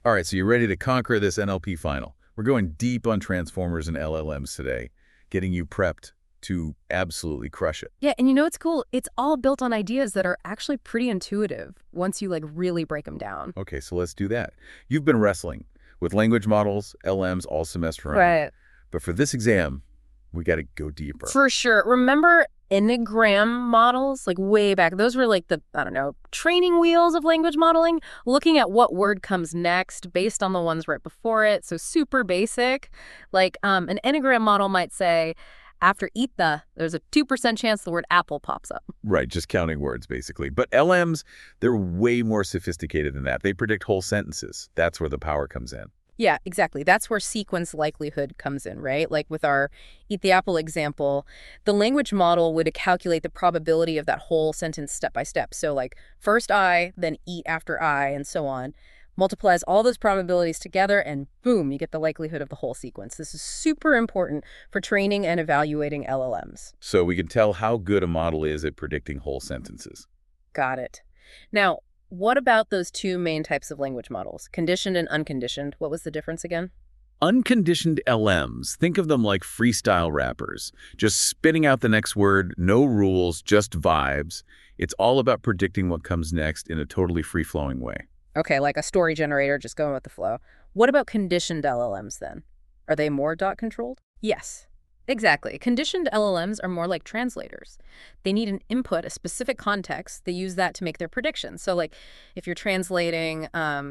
All right, so you're ready to conquer this NLP final. We're going deep on transformers and LLMs today, getting you prepped to absolutely crush it. Yeah, and you know what's cool? It's all built on ideas that are actually pretty intuitive once you really break them down. Okay, so let's do that. You've been wrestling with language models, LMs all semester on. Right. But for this exam, we got to go deeper. For sure. Remember Enneagram models? Like way back. Those were like the, I don't know, training wheels of language modeling, looking at what word comes next based on the ones right before it. So super basic. Like an Enneagram model might say, after eat the, there's a 2% chance the word apple pops up. Right, just counting words, basically. But LMs, they're way more sophisticated than that. They predict whole sentences. That's where the power comes in. Yeah, exactly. That's where sequence likelihood comes in, right? Like with our eat the apple example, the language model would calculate the probability of that whole sentence step by step. So like first I, then eat after I, and so on. Multiplies all those probabilities together and boom, you get the likelihood of the whole sequence. This is super important for training and evaluating LLMs. So we can tell how good a model is at predicting whole sentences. Got it. Now, what about those two main types of language models, conditioned and unconditioned? What was the difference again? Unconditioned LMs, think of them like freestyle rappers, just spitting out the next word, no rules, just vibes. It's all about predicting what comes next in a totally free-flowing way. Okay, like a story generator, just going with the flow. What about conditioned LLMs then? Are they more dot controlled? Yes, exactly. Conditioned LLMs are more like translators. They need an input, a specific context. They use that to make their predictions. So like if you're translating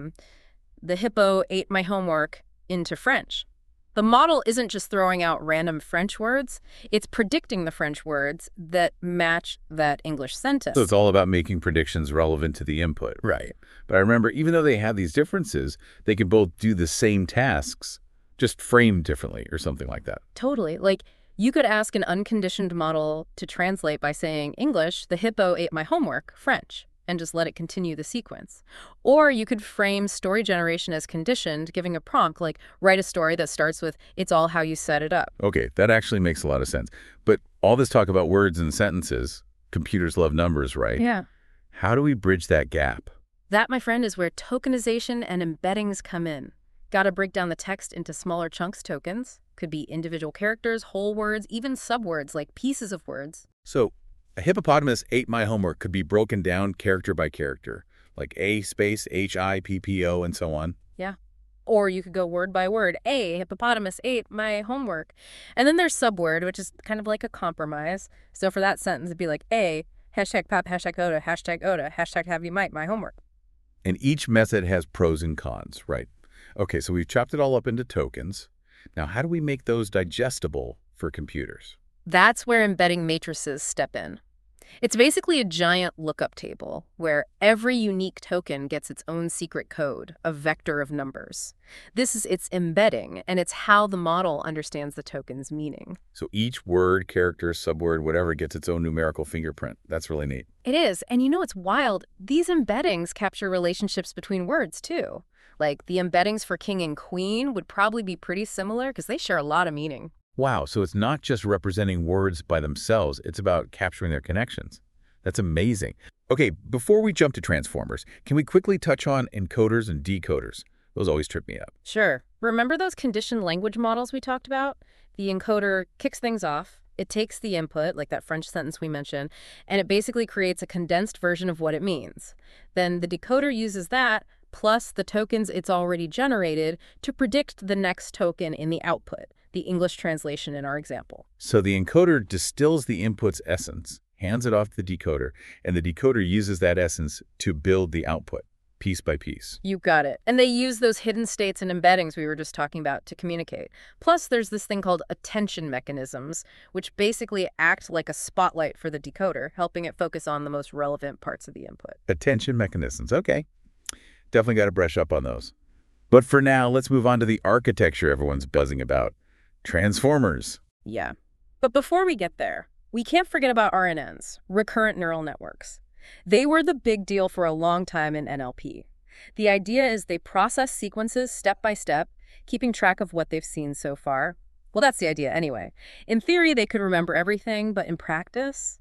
the hippo ate my homework into French, the model isn't just throwing out random French words, it's predicting the French words that match that English sentence. So it's all about making predictions relevant to the input. Right. But I remember, even though they have these differences, they can both do the same tasks, just framed differently or something like that. Totally. Like, you could ask an unconditioned model to translate by saying, English, the hippo ate my homework, French, and just let it continue the sequence. Or you could frame story generation as conditioned, giving a prompt like, write a story that starts with, it's all how you set it up. Okay, that actually makes a lot of sense. But all this talk about words and sentences, computers love numbers, right? Yeah. How do we bridge that gap? That, my friend, is where tokenization and embeddings come in. Got to break down the text into smaller chunks tokens. Could be individual characters, whole words, even subwords like pieces of words. So a hippopotamus ate my homework could be broken down character by character, like A space HIPPO and so on. Yeah. Or you could go word by word. A, hippopotamus ate my homework. And then there's subword, which is kind of like a compromise. So for that sentence, it'd be like A, hashtag pop, hashtag Oda, hashtag have you might my homework. And each method has pros and cons, right? Okay, so we've chopped it all up into tokens. Now, how do we make those digestible for computers? That's where embedding matrices step in. It's basically a giant lookup table where every unique token gets its own secret code, a vector of numbers. This is its embedding, and it's how the model understands the token's meaning. So each word, character, subword, whatever gets its own numerical fingerprint. That's really neat. It is, and you know what's wild? These embeddings capture relationships between words, too. Like the embeddings for king and queen would probably be pretty similar because they share a lot of meaning. Wow, so it's not just representing words by themselves, it's about capturing their connections. That's amazing. Okay, before we jump to transformers, can we quickly touch on encoders and decoders? Those always trip me up. Sure. Remember those conditioned language models we talked about? The encoder kicks things off. It takes the input, like that French sentence we mentioned, and it basically creates a condensed version of what it means. Then the decoder uses that, plus the tokens it's already generated, to predict the next token in the output, the English translation in our example. So the encoder distills the input's essence, hands it off to the decoder, and the decoder uses that essence to build the output, piece by piece. You got it. And they use those hidden states and embeddings we were just talking about to communicate. Plus, there's this thing called attention mechanisms, which basically act like a spotlight for the decoder, helping it focus on the most relevant parts of the input. Attention mechanisms, okay. Definitely got to brush up on those. But for now, let's move on to the architecture everyone's buzzing about. Transformers. Yeah. But before we get there, we can't forget about RNNs, recurrent neural networks. They were the big deal for a long time in NLP. The idea is they process sequences step by step, keeping track of what they've seen so far. Well, that's the idea anyway. In theory, they could remember everything, but in practice,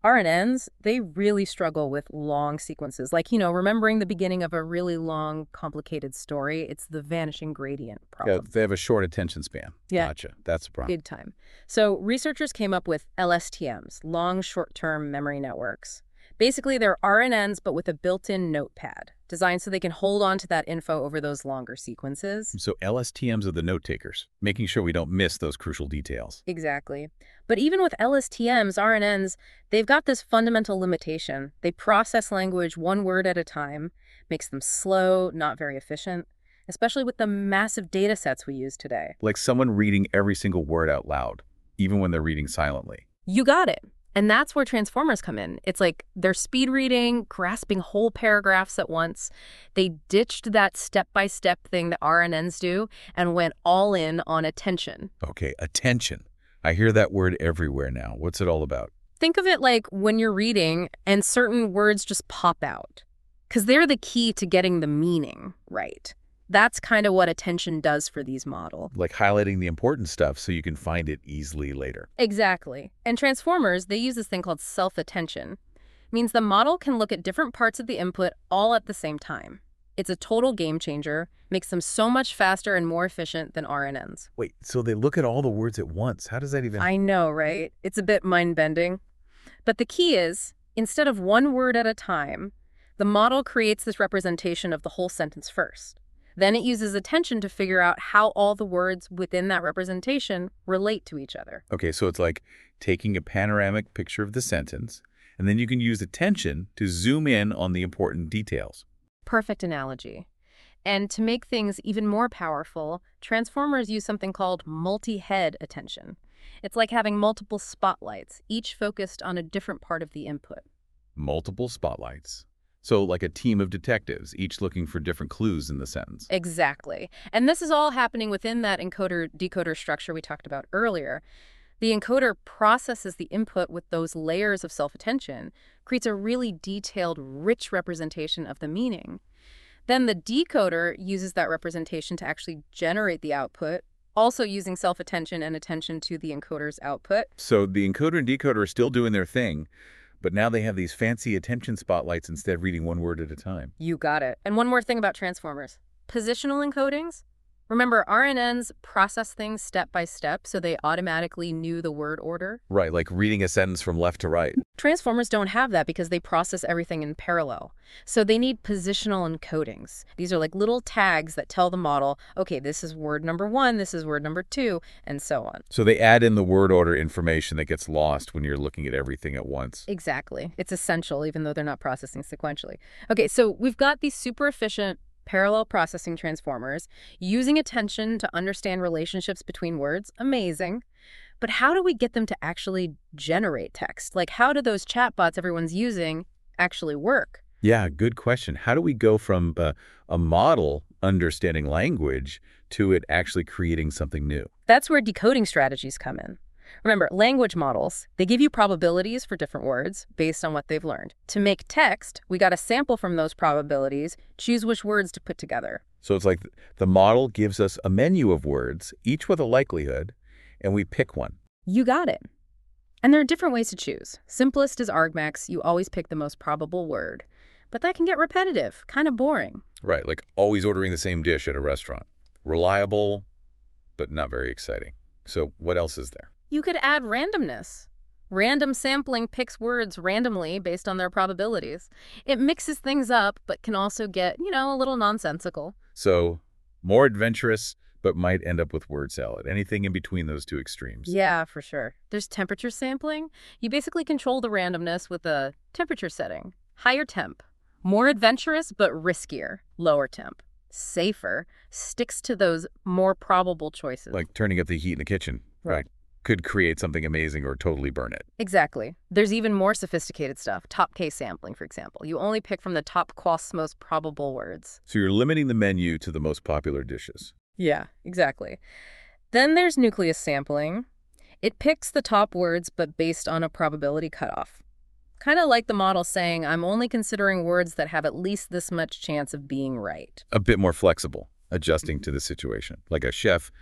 RNNs, they really struggle with long sequences. Like, remembering the beginning of a really long, complicated story, it's the vanishing gradient Yeah, problem. they have a short attention span. Yeah. Gotcha. That's the problem. Big time. So researchers came up with LSTMs, long short-term memory networks. Basically, they're RNNs, but with a built-in notepad, designed so they can hold on to that info over those longer sequences. So LSTMs are the note takers, making sure we don't miss those crucial details. Exactly. But even with LSTMs, RNNs, they've got this fundamental limitation. They process language one word at a time, makes them slow, not very efficient, especially with the massive data sets we use today. Like someone reading every single word out loud, even when they're reading silently. You got it. And that's where transformers come in. It's like they're speed reading, grasping whole paragraphs at once. They ditched that step-by-step thing that RNNs do and went all in on attention. Okay, attention. I hear that word everywhere now. What's it all about? Think of it like when you're reading and certain words just pop out, because they're the key to getting the meaning right. That's kind of what attention does for these models. Like highlighting the important stuff so you can find it easily later. Exactly. And transformers, they use this thing called self-attention. Means the model can look at different parts of the input all at the same time. It's a total game changer, makes them so much faster and more efficient than RNNs. Wait, so they look at all the words at once. How does that even... I know, right? It's a bit mind-bending. But the key is, instead of one word at a time, the model creates this representation of the whole sentence first. Then it uses attention to figure out how all the words within that representation relate to each other. Okay, so it's like taking a panoramic picture of the sentence, and then you can use attention to zoom in on the important details. Perfect analogy. And to make things even more powerful, transformers use something called multi-head attention. It's like having multiple spotlights, each focused on a different part of the input. Multiple spotlights. So like a team of detectives, each looking for different clues in the sentence. Exactly. And this is all happening within that encoder-decoder structure we talked about earlier. The encoder processes the input with those layers of self-attention, creates a really detailed, rich representation of the meaning. Then the decoder uses that representation to actually generate the output, also using self-attention and attention to the encoder's output. So the encoder and decoder are still doing their thing, but now they have these fancy attention spotlights instead of reading one word at a time. You got it. And one more thing about transformers. Positional encodings. Remember, RNNs process things step by step, so they automatically knew the word order. Right, like reading a sentence from left to right. Transformers don't have that because they process everything in parallel. So they need positional encodings. These are like little tags that tell the model, okay, this is word number 1, this is word number 2, and so on. So they add in the word order information that gets lost when you're looking at everything at once. Exactly. It's essential, even though they're not processing sequentially. Okay, so we've got these super efficient parallel processing transformers, using attention to understand relationships between words. Amazing. But how do we get them to actually generate text? Like, how do those chatbots everyone's using actually work? Yeah, good question. How do we go from a model understanding language to it actually creating something new? That's where decoding strategies come in. Remember, language models, they give you probabilities for different words based on what they've learned. To make text, we got to sample from those probabilities, choose which words to put together. So it's like the model gives us a menu of words, each with a likelihood, and we pick one. You got it. And there are different ways to choose. Simplest is argmax. You always pick the most probable word. But that can get repetitive, kind of boring. Right, like always ordering the same dish at a restaurant. Reliable, but not very exciting. So what else is there? You could add randomness. Random sampling picks words randomly based on their probabilities. It mixes things up, but can also get, a little nonsensical. So more adventurous, but might end up with word salad. Anything in between those two extremes. Yeah, for sure. There's temperature sampling. You basically control the randomness with a temperature setting. Higher temp. More adventurous, but riskier. Lower temp. Safer. Sticks to those more probable choices. Like turning up the heat in the kitchen. Right. Could create something amazing or totally burn it. Exactly. There's even more sophisticated stuff. Top case sampling, for example. You only pick from the top cost most probable words. So you're limiting the menu to the most popular dishes. Yeah, exactly. Then there's nucleus sampling. It picks the top words, but based on a probability cutoff. Kind of like the model saying, I'm only considering words that have at least this much chance of being right. A bit more flexible, adjusting to the situation. Like a chef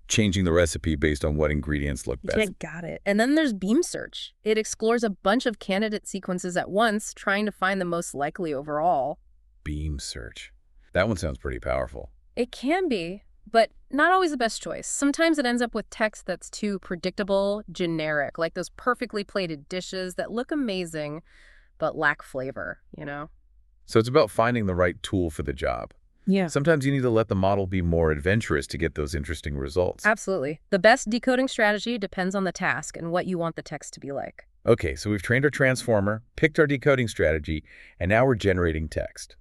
Changing the recipe based on what ingredients look best. Yeah, got it. And then there's Beam Search. It explores a bunch of candidate sequences at once, trying to find the most likely overall. Beam search. That one sounds pretty powerful. It can be, but not always the best choice. Sometimes it ends up with text that's too predictable, generic, like those perfectly plated dishes that look amazing but lack flavor, you know? So it's about finding the right tool for the job. Yeah. Sometimes you need to let the model be more adventurous to get those interesting results. Absolutely. The best decoding strategy depends on the task and what you want the text to be like. Okay, so we've trained our transformer, picked our decoding strategy, and now we're generating text.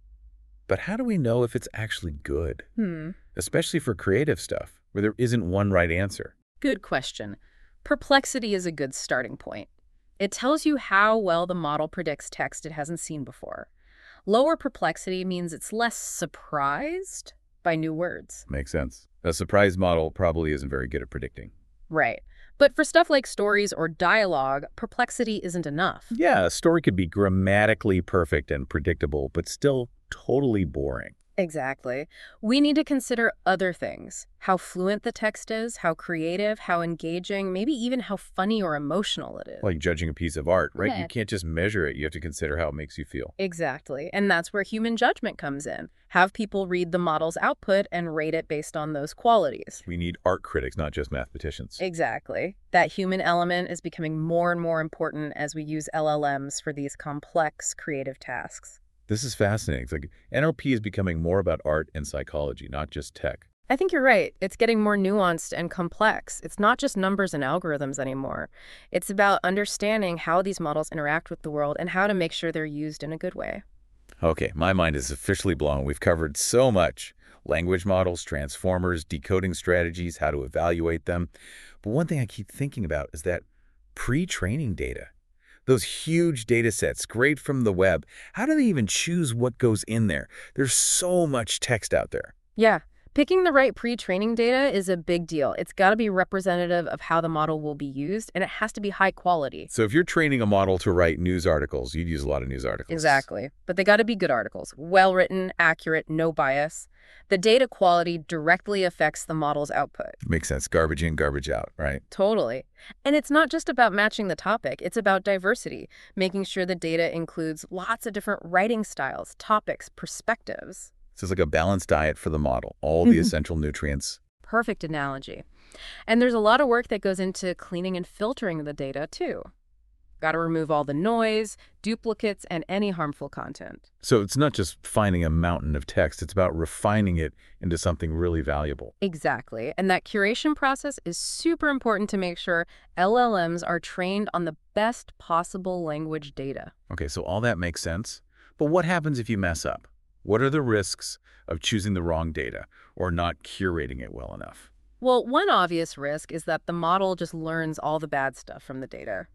But how do we know if it's actually good? Especially for creative stuff, where there isn't one right answer. Good question. Perplexity is a good starting point. It tells you how well the model predicts text it hasn't seen before. Lower perplexity means it's less surprised by new words. Makes sense. A surprise model probably isn't very good at predicting. Right. But for stuff like stories or dialogue, perplexity isn't enough. Yeah, a story could be grammatically perfect and predictable, but still totally boring. Exactly. We need to consider other things. How fluent the text is, how creative, how engaging, maybe even how funny or emotional it is. Like judging a piece of art, right? Yeah. You can't just measure it. You have to consider how it makes you feel. Exactly. And that's where human judgment comes in. Have people read the model's output and rate it based on those qualities. We need art critics, not just mathematicians. Exactly. That human element is becoming more and more important as we use LLMs for these complex creative tasks. This is fascinating. It's like NLP is becoming more about art and psychology, not just tech. I think you're right. It's getting more nuanced and complex. It's not just numbers and algorithms anymore. It's about understanding how these models interact with the world and how to make sure they're used in a good way. Okay, my mind is officially blown. We've covered so much. Language models, transformers, decoding strategies, how to evaluate them. But one thing I keep thinking about is that pre-training data. Those huge data sets, straight from the web. How do they even choose what goes in there? There's so much text out there. Yeah, picking the right pre-training data is a big deal. It's got to be representative of how the model will be used, and it has to be high quality. So if you're training a model to write news articles, you'd use a lot of news articles. Exactly. But they got to be good articles. Well-written, accurate, no bias. The data quality directly affects the model's output. Makes sense. Garbage in, garbage out, right? Totally. And it's not just about matching the topic. It's about diversity, making sure the data includes lots of different writing styles, topics, perspectives. So it's like a balanced diet for the model, all the essential nutrients. Perfect analogy. And there's a lot of work that goes into cleaning and filtering the data, too. Got to remove all the noise, duplicates, and any harmful content. So it's not just finding a mountain of text, it's about refining it into something really valuable. Exactly. And that curation process is super important to make sure LLMs are trained on the best possible language data. Okay, so all that makes sense. But what happens if you mess up? What are the risks of choosing the wrong data or not curating it well enough? Well, one obvious risk is that the model just learns all the bad stuff from the data.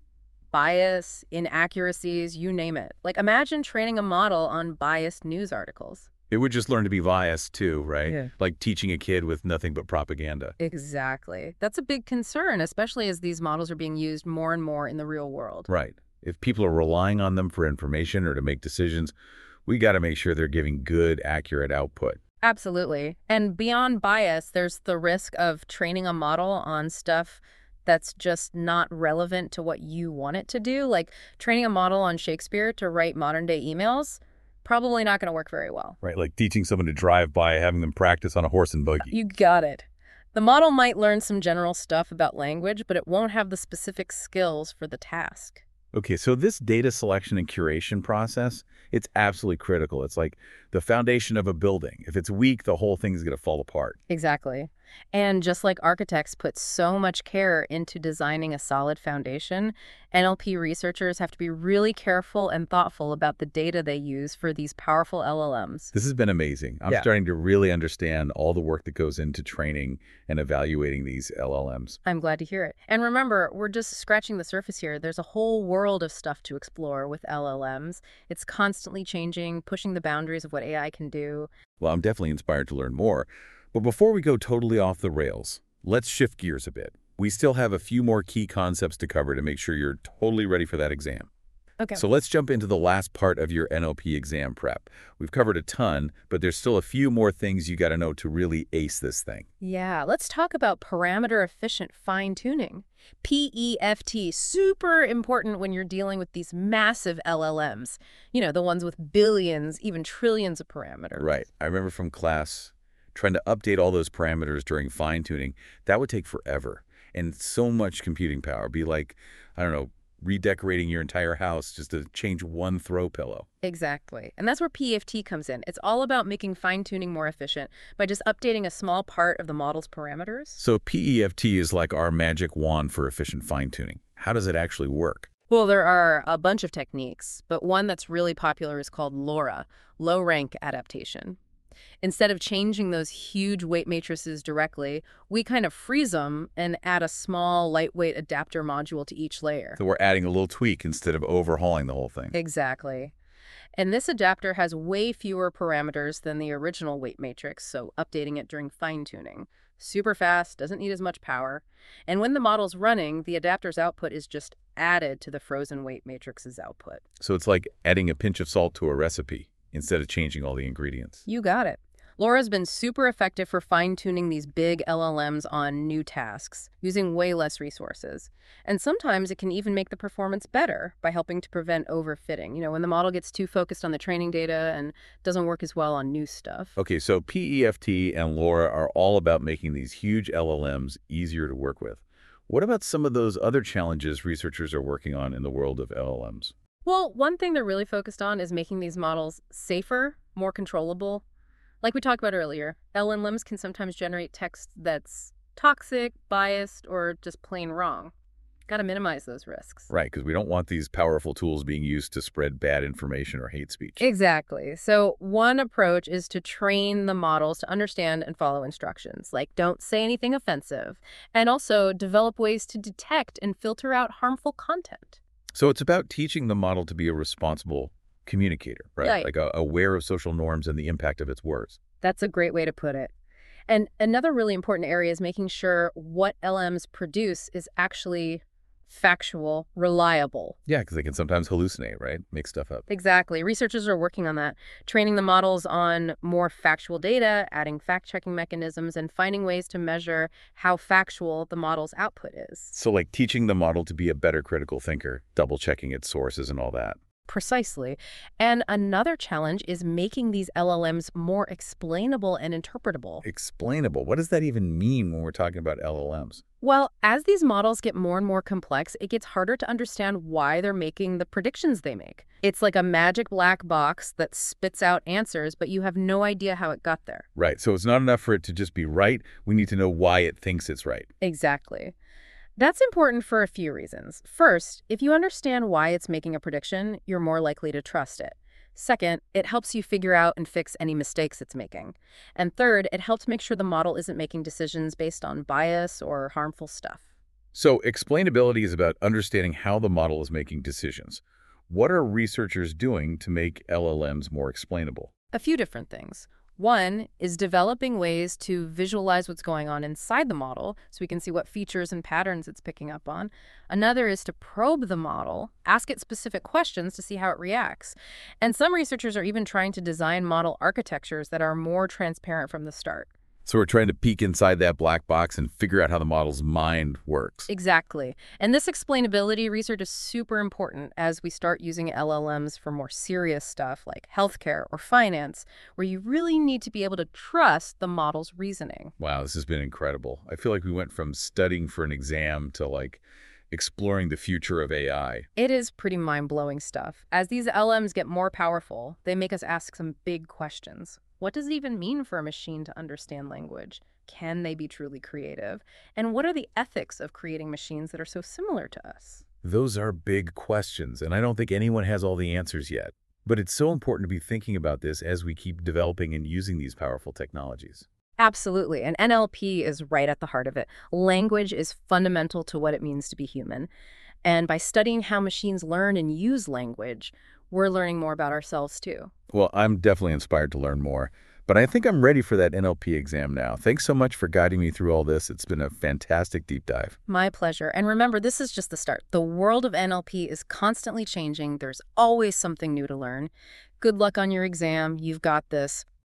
Bias, inaccuracies, you name it. Like, imagine training a model on biased news articles. It would just learn to be biased too, right? Yeah. Like teaching a kid with nothing but propaganda. Exactly. That's a big concern, especially as these models are being used more and more in the real world. Right. If people are relying on them for information or to make decisions, we got to make sure they're giving good, accurate output. Absolutely. And beyond bias, there's the risk of training a model on stuff that's just not relevant to what you want it to do. Like training a model on Shakespeare to write modern-day emails, probably not going to work very well. Right, like teaching someone to drive by having them practice on a horse and buggy. You got it. The model might learn some general stuff about language, but it won't have the specific skills for the task. Okay, so this data selection and curation process, it's absolutely critical. It's like the foundation of a building. If it's weak, the whole thing's going to fall apart. Exactly. And just like architects put so much care into designing a solid foundation, NLP researchers have to be really careful and thoughtful about the data they use for these powerful LLMs. This has been amazing. I'm starting to really understand all the work that goes into training and evaluating these LLMs. I'm glad to hear it. And remember, we're just scratching the surface here. There's a whole world of stuff to explore with LLMs. It's constantly changing, pushing the boundaries of what AI can do. Well, I'm definitely inspired to learn more. But before we go totally off the rails, let's shift gears a bit. We still have a few more key concepts to cover to make sure you're totally ready for that exam. Okay. So let's jump into the last part of your NLP exam prep. We've covered a ton, but there's still a few more things you got to know to really ace this thing. Yeah, let's talk about parameter-efficient fine-tuning. PEFT, super important when you're dealing with these massive LLMs. You know, the ones with billions, even trillions of parameters. Right. I remember from class trying to update all those parameters during fine-tuning. That would take forever and so much computing power. Be like, I don't know, redecorating your entire house just to change one throw pillow. Exactly. And that's where PEFT comes in. It's all about making fine-tuning more efficient by just updating a small part of the model's parameters. So PEFT is like our magic wand for efficient fine-tuning. How does it actually work? Well, there are a bunch of techniques, but one that's really popular is called LoRa, low-rank adaptation. Instead of changing those huge weight matrices directly, we kind of freeze them and add a small, lightweight adapter module to each layer. So we're adding a little tweak instead of overhauling the whole thing. Exactly. And this adapter has way fewer parameters than the original weight matrix, so updating it during fine-tuning. Super fast, doesn't need as much power. And when the model's running, the adapter's output is just added to the frozen weight matrix's output. So it's like adding a pinch of salt to a recipe instead of changing all the ingredients. You got it. LoRa's been super effective for fine-tuning these big LLMs on new tasks, using way less resources. And sometimes it can even make the performance better by helping to prevent overfitting. You know, when the model gets too focused on the training data and doesn't work as well on new stuff. Okay, so PEFT and LoRa are all about making these huge LLMs easier to work with. What about some of those other challenges researchers are working on in the world of LLMs? Well, one thing they're really focused on is making these models safer, more controllable. Like we talked about earlier, LLMs can sometimes generate text that's toxic, biased, or just plain wrong. Got to minimize those risks. Right, because we don't want these powerful tools being used to spread bad information or hate speech. Exactly. So one approach is to train the models to understand and follow instructions, like don't say anything offensive, and also develop ways to detect and filter out harmful content. So it's about teaching the model to be a responsible communicator, right? Right. Like aware of social norms and the impact of its words. That's a great way to put it. And another really important area is making sure what LMs produce is actually factual, reliable. Yeah, because they can sometimes hallucinate, right? Make stuff up. Exactly. Researchers are working on that, training the models on more factual data, adding fact-checking mechanisms, and finding ways to measure how factual the model's output is. So like teaching the model to be a better critical thinker, double-checking its sources and all that. Precisely. And another challenge is making these LLMs more explainable and interpretable. Explainable. What does that even mean when we're talking about LLMs? Well, as these models get more and more complex, it gets harder to understand why they're making the predictions they make. It's like a magic black box that spits out answers, but you have no idea how it got there. Right. So it's not enough for it to just be right. We need to know why it thinks it's right. Exactly. That's important for a few reasons. First, if you understand why it's making a prediction, you're more likely to trust it. Second, it helps you figure out and fix any mistakes it's making. And third, it helps make sure the model isn't making decisions based on bias or harmful stuff. So explainability is about understanding how the model is making decisions. What are researchers doing to make LLMs more explainable? A few different things. One is developing ways to visualize what's going on inside the model so we can see what features and patterns it's picking up on. Another is to probe the model, ask it specific questions to see how it reacts. And some researchers are even trying to design model architectures that are more transparent from the start. So we're trying to peek inside that black box and figure out how the model's mind works. Exactly. And this explainability research is super important as we start using LLMs for more serious stuff like healthcare or finance, where you really need to be able to trust the model's reasoning. Wow, this has been incredible. I feel like we went from studying for an exam to like exploring the future of AI. It is pretty mind-blowing stuff. As these LMs get more powerful, they make us ask some big questions. What does it even mean for a machine to understand language? Can they be truly creative? And what are the ethics of creating machines that are so similar to us? Those are big questions, and I don't think anyone has all the answers yet. But it's so important to be thinking about this as we keep developing and using these powerful technologies. Absolutely. And NLP is right at the heart of it. Language is fundamental to what it means to be human. And by studying how machines learn and use language, we're learning more about ourselves too. Well, I'm definitely inspired to learn more. But I think I'm ready for that NLP exam now. Thanks so much for guiding me through all this. It's been a fantastic deep dive. My pleasure. And remember, this is just the start. The world of NLP is constantly changing. There's always something new to learn. Good luck on your exam. You've got this.